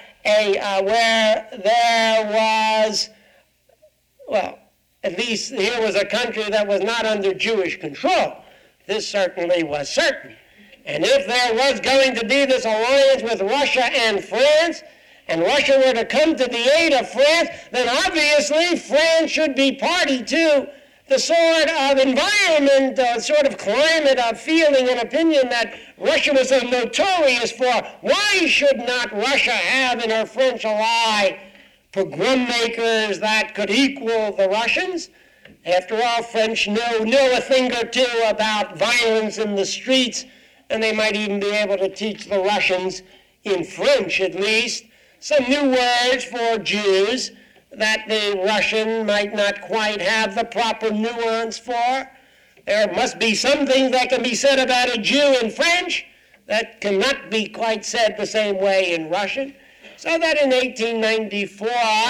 Speaker 1: there was, well, at least here was a country that was not under Jewish control. This certainly was certain. And if there was going to be this alliance with Russia and France, and Russia were to come to the aid of France, then obviously France should be party to the sort of environment, sort of climate of feeling and opinion that Russia was so notorious for. Why should not Russia have in her French ally pogrom makers that could equal the Russians? After all, French know a thing or two about violence in the streets, and they might even be able to teach the Russians, in French at least, some new words for Jews that the Russian might not quite have the proper nuance for. There must be some things that can be said about a Jew in French that cannot be quite said the same way in Russian. So that in 1894,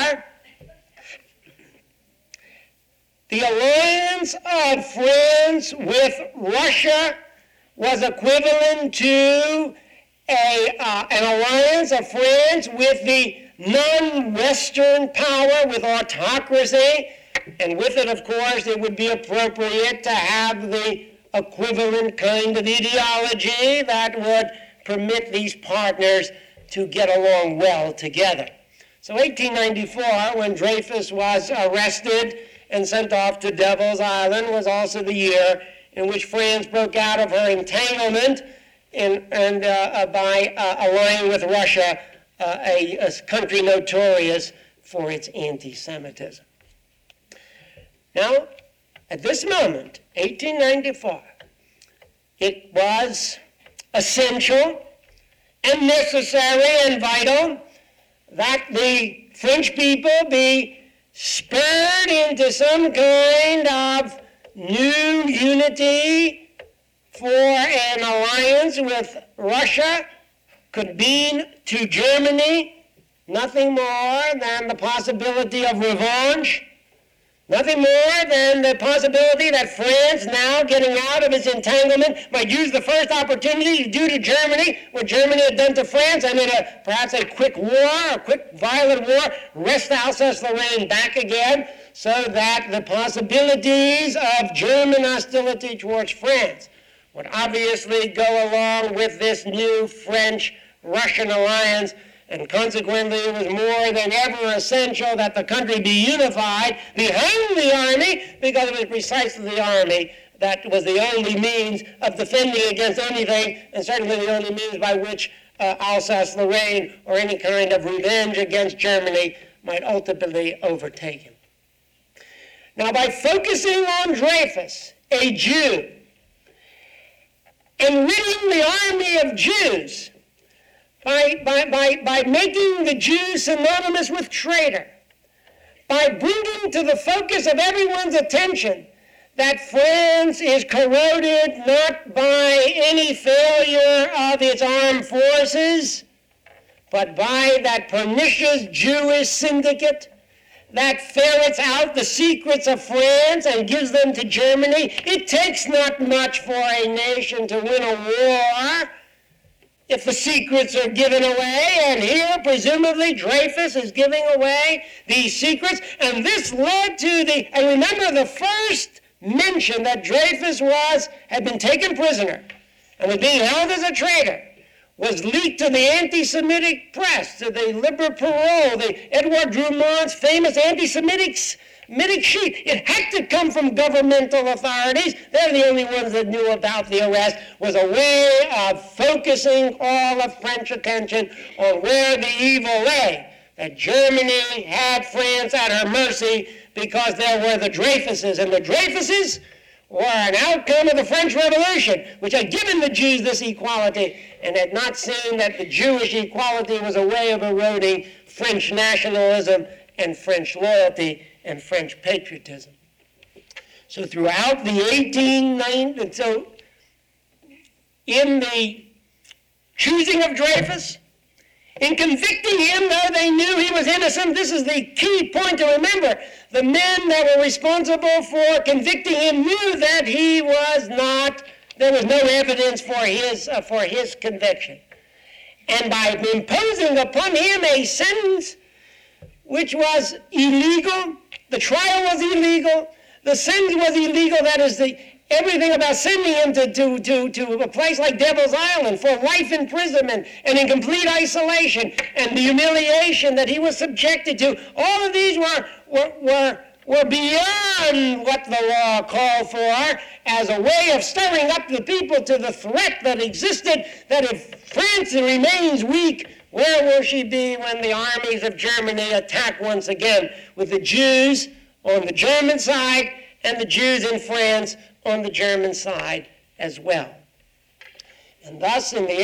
Speaker 1: the alliance of France with Russia was equivalent to an alliance of France with the non-Western power, with autocracy, and with it, of course, it would be appropriate to have the equivalent kind of ideology that would permit these partners to get along well together. So 1894, when Dreyfus was arrested and sent off to Devil's Island, was also the year in which France broke out of her entanglement by allying with Russia, a country notorious for its anti-Semitism. Now, at this moment, 1894, it was essential and necessary and vital that the French people be spurred into some kind of new unity for an alliance with Russia, could mean to Germany nothing more than the possibility of revanche, nothing more than the possibility that France, now getting out of its entanglement, might use the first opportunity to do to Germany what Germany had done to France, and in perhaps a quick war, a quick violent war, wrest Alsace-Lorraine back again, so that the possibilities of German hostility towards France would obviously go along with this new French-Russian alliance, and consequently it was more than ever essential that the country be unified behind the army, because it was precisely the army that was the only means of defending against anything, and certainly the only means by which Alsace-Lorraine or any kind of revenge against Germany might ultimately overtake him. Now, by focusing on Dreyfus, a Jew, and ridding the army of Jews, by making the Jew synonymous with traitor, by bringing to the focus of everyone's attention that France is corroded not by any failure of its armed forces, but by that pernicious Jewish syndicate that ferrets out the secrets of France and gives them to Germany. It takes not much for a nation to win a war if the secrets are given away, and here, presumably, Dreyfus is giving away these secrets, and this led to and remember the first mention that Dreyfus had been taken prisoner and was being held as a traitor was leaked to the anti-Semitic press, to the Liber Parole, the Edouard Drumont's famous anti-Semitic sheet. It had to come from governmental authorities. They're the only ones that knew about the arrest. Was a way of focusing all of French attention on where the evil lay. That Germany had France at her mercy because there were the Dreyfuses, and the Dreyfuses were an outcome of the French Revolution, which had given the Jews this equality and had not seen that the Jewish equality was a way of eroding French nationalism and French loyalty and French patriotism. So throughout the 1890s, so in the choosing of Dreyfus, in convicting him, though they knew he was innocent, this is the key point to remember. The men that were responsible for convicting him knew that he was not, there was no evidence for his conviction. And by imposing upon him a sentence which was illegal, the trial was illegal, the sentence was illegal, that is, everything about sending him to a place like Devil's Island for life imprisonment and in complete isolation, and the humiliation that he was subjected to. All of these were beyond what the law called for, as a way of stirring up the people to the threat that existed, that if France remains weak, where will she be when the armies of Germany attack once again, with the Jews on the German side and the Jews in France on the German side as well. And thus, in the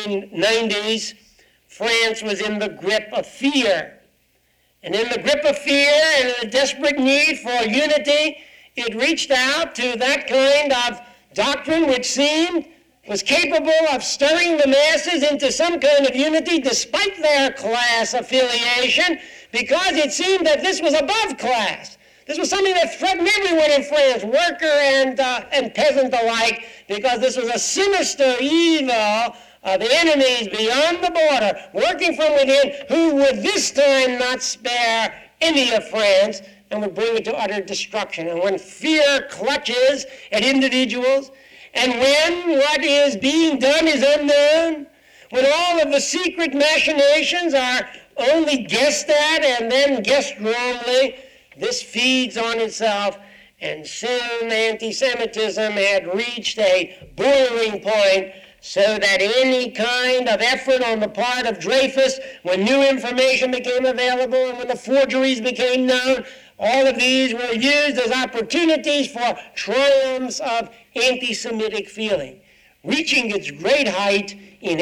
Speaker 1: 1890s, France was in the grip of fear. And in the grip of fear and in a desperate need for unity, it reached out to that kind of doctrine which was capable of stirring the masses into some kind of unity despite their class affiliation, because it seemed that this was above class. This was something that threatened everyone in France, worker and peasant alike, because this was a sinister evil of enemies beyond the border, working from within, who would this time not spare any of France and would bring it to utter destruction. And when fear clutches at individuals, and when what is being done is unknown, when all of the secret machinations are only guessed at and then guessed wrongly, this feeds on itself, and soon anti-Semitism had reached a boiling point, so that any kind of effort on the part of Dreyfus, when new information became available and when the forgeries became known, all of these were used as opportunities for triumphs of anti-Semitic feeling, reaching its great height in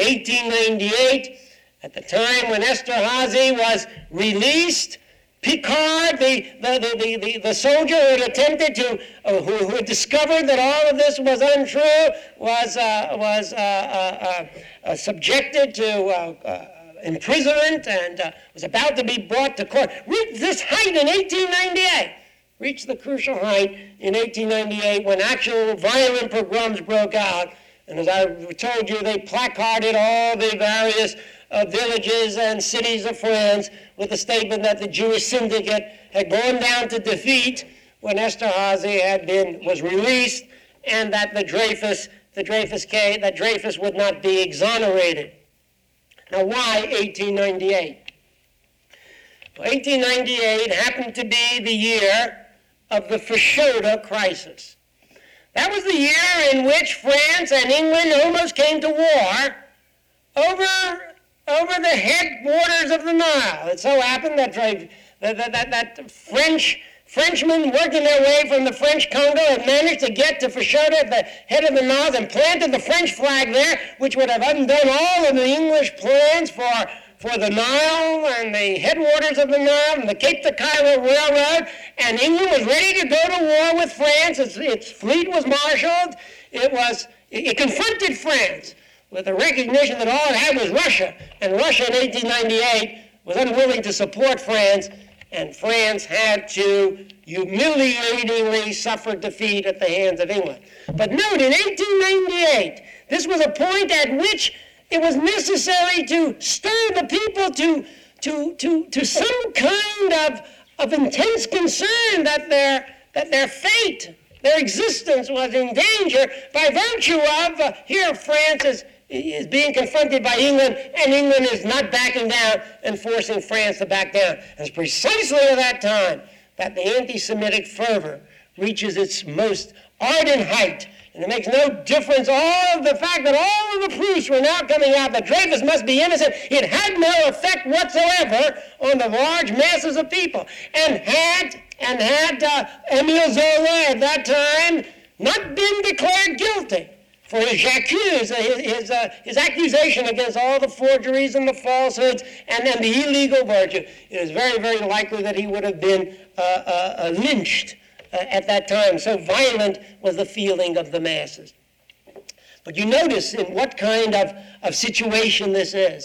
Speaker 1: 1898, at the time when Esterhazy was released. Picard, the soldier who had attempted to, who had discovered that all of this was untrue, was subjected to imprisonment and was about to be brought to court. Reached this height in 1898. Reached the crucial height in 1898 when actual violent pogroms broke out. And as I told you, they placarded all the various villages and cities of France with the statement that the Jewish syndicate had gone down to defeat when Esterhazy was released, and that Dreyfus would not be exonerated. Now, why 1898? Well, 1898 happened to be the year of the Fashoda crisis. That was the year in which France and England almost came to war over the headwaters of the Nile. It so happened that Frenchmen working their way from the French Congo had managed to get to Fashoda at the head of the Nile and planted the French flag there, which would have undone all of the English plans for the Nile and the headwaters of the Nile and the Cape to Cairo Railroad. And England was ready to go to war with France. Its fleet was marshaled. It confronted France with the recognition that all it had was Russia. And Russia in 1898 was unwilling to support France, and France had to humiliatingly suffer defeat at the hands of England. But note, in 1898, this was a point at which it was necessary to stir the people to some kind of intense concern that their fate, their existence was in danger by virtue of, here France is being confronted by England, and England is not backing down and forcing France to back down. And it's precisely at that time that the anti-Semitic fervor reaches its most ardent height. And it makes no difference, all of the fact that all of the proofs were now coming out that Dreyfus must be innocent. It had no effect whatsoever on the large masses of people. And had Émile Zola at that time not been declared guilty for his j'accuse, his accusation against all the forgeries and the falsehoods and the illegal virtue, it is very, very likely that he would have been lynched at that time. So violent was the feeling of the masses. But you notice in what kind of situation this is.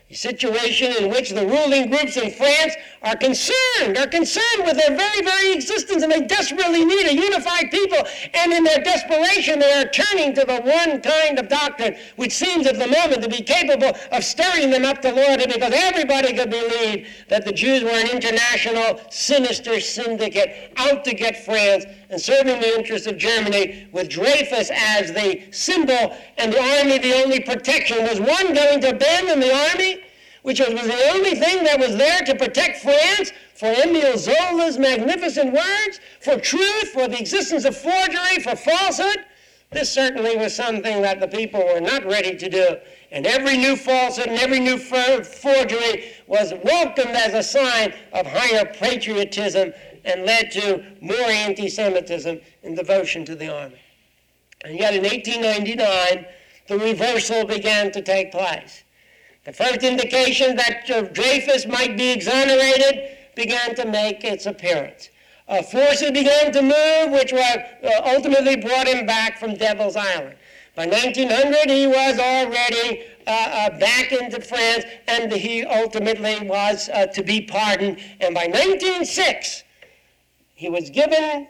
Speaker 1: A situation in which the ruling groups in France are concerned with their very, very existence, and they desperately need a unified people. And in their desperation, they are turning to the one kind of doctrine which seems at the moment to be capable of stirring them up to loyalty, because everybody could believe that the Jews were an international, sinister syndicate out to get France and serving the interests of Germany, with Dreyfus as the symbol and the army the only protection. Was one going to abandon the army, which was the only thing that was there to protect France, for Emile Zola's magnificent words, for truth, for the existence of forgery, for falsehood? This certainly was something that the people were not ready to do. And every new falsehood and every new forgery was welcomed as a sign of higher patriotism and led to more anti-Semitism and devotion to the army. And yet in 1899, the reversal began to take place. The first indication that Dreyfus might be exonerated began to make its appearance. Forces began to move, which ultimately brought him back from Devil's Island. By 1900, he was already back into France, and he ultimately was to be pardoned. And by 1906, he was given,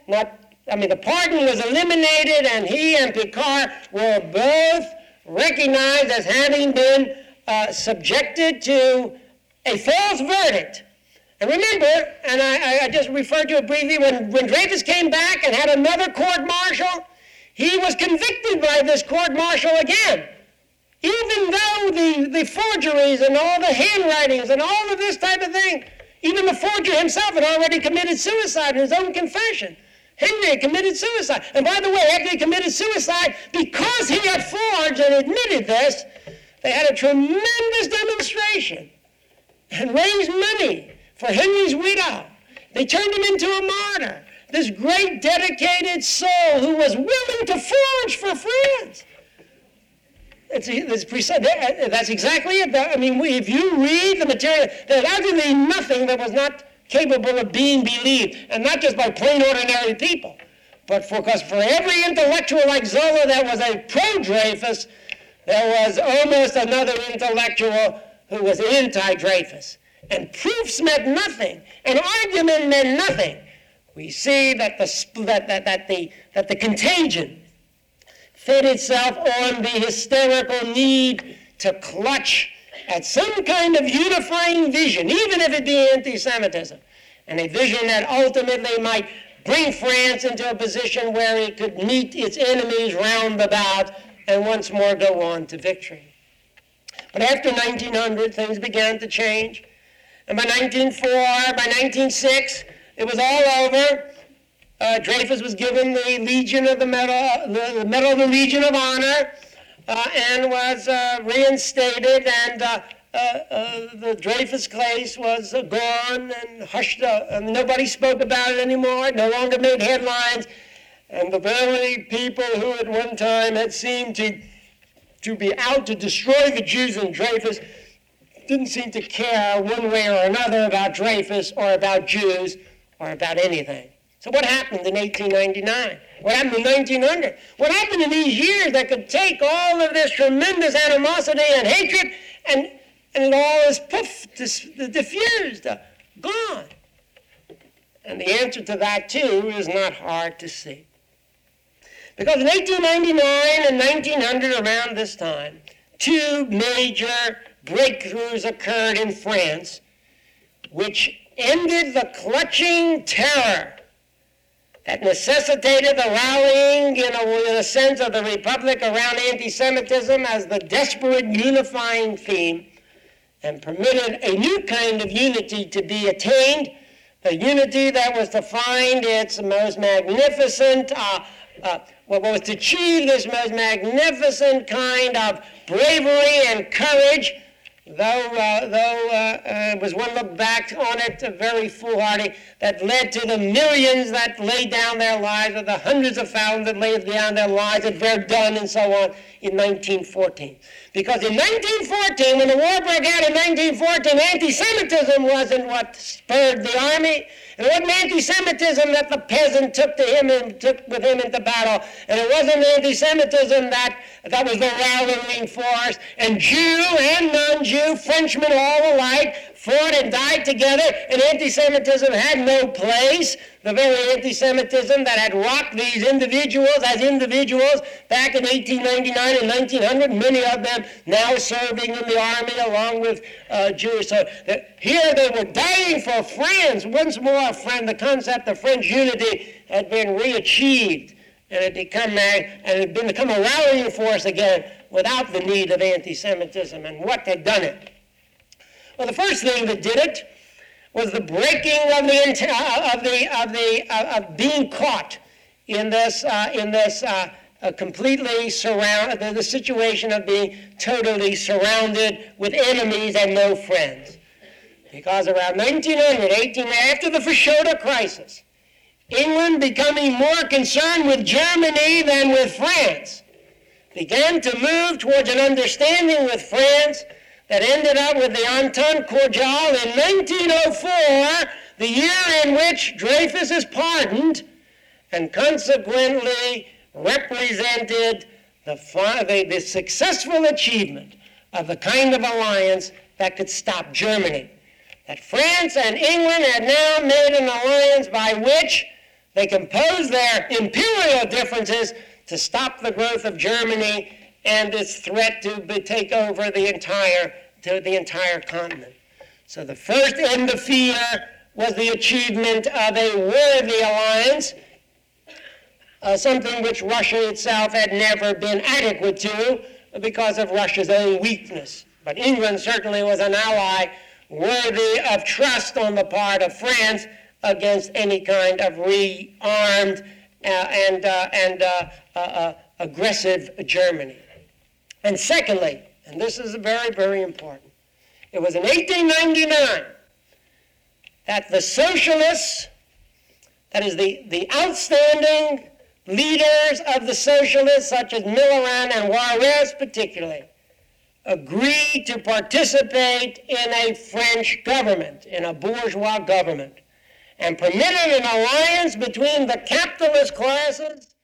Speaker 1: the pardon was eliminated, and he and Picard were both recognized as having been subjected to a false verdict. And remember, and I just referred to it briefly, when Dreyfus came back and had another court-martial, he was convicted by this court-martial again. Even though the forgeries and all the handwritings and all of this type of thing, even the forger himself had already committed suicide in his own confession. Henry had committed suicide. And by the way, after he committed suicide, because he had forged and admitted this, they had a tremendous demonstration and raised money for Henry's widow. They turned him into a martyr, this great dedicated soul who was willing to forge for France. That's exactly it. If you read the material, there's absolutely nothing that was not capable of being believed, and not just by plain ordinary people, but because for every intellectual like Zola that was a pro-Dreyfus, there was almost another intellectual who was anti-Dreyfus. And proofs meant nothing, and argument meant nothing. We see that the contagion fed itself on the hysterical need to clutch at some kind of unifying vision, even if it be anti-Semitism, and a vision that ultimately might bring France into a position where it could meet its enemies round about and once more go on to victory. But after 1900, things began to change. And by 1904, by 1906, it was all over. Dreyfus was given the Legion of the Medal of the Legion of Honor, and was reinstated, and the Dreyfus case was gone and hushed up. Nobody spoke about it anymore. It no longer made headlines. And the very people who at one time had seemed to be out to destroy the Jews in Dreyfus didn't seem to care one way or another about Dreyfus or about Jews or about anything. So what happened in 1899? What happened in 1900? What happened in these years that could take all of this tremendous animosity and hatred and it all is diffused, gone? And the answer to that, too, is not hard to see. Because in 1899 and 1900, around this time, two major breakthroughs occurred in France, which ended the clutching terror that necessitated the rallying, in a sense, of the Republic around anti-Semitism as the desperate unifying theme, and permitted a new kind of unity to be attained, a unity that was to find its most magnificent, what was to achieve this most magnificent kind of bravery and courage, though was one look back on it very foolhardy, that led to the millions that laid down their lives, or the hundreds of thousands that laid down their lives at Verdun and so on in 1914. Because in 1914, when the war broke out in 1914, anti-Semitism wasn't what spurred the army. It wasn't anti-Semitism that the peasant took with him into battle. And it wasn't anti-Semitism that was the rallying force. And Jew and non-Jew Jew, Frenchman, all alike, fought and died together, and anti-Semitism had no place. The very anti-Semitism that had rocked these individuals as individuals back in 1899 and 1900, many of them now serving in the army along with Jewish. So here they were dying for France. Once more, the concept of French unity had been re-achieved, and it had become a rallying force again without the need of anti-Semitism. And what had done it? Well, the first thing that did it was the breaking of being caught in this completely surrounded, the situation of being totally surrounded with enemies and no friends. Because around 1900, after the Fashoda crisis, England, becoming more concerned with Germany than with France, began to move towards an understanding with France that ended up with the Entente Cordiale in 1904, the year in which Dreyfus is pardoned, and consequently represented the successful achievement of the kind of alliance that could stop Germany. That France and England had now made an alliance by which they composed their imperial differences to stop the growth of Germany and its threat to take over the entire continent. So the first end of fear was the achievement of a worthy alliance, something which Russia itself had never been adequate to because of Russia's own weakness. But England certainly was an ally worthy of trust on the part of France against any kind of rearmed and aggressive Germany. And secondly, and this is very, very important, it was in 1899 that the socialists, that is the outstanding leaders of the socialists, such as Mitterrand and Jaurès particularly, agreed to participate in a French government, in a bourgeois government, and permitted an alliance between the capitalist classes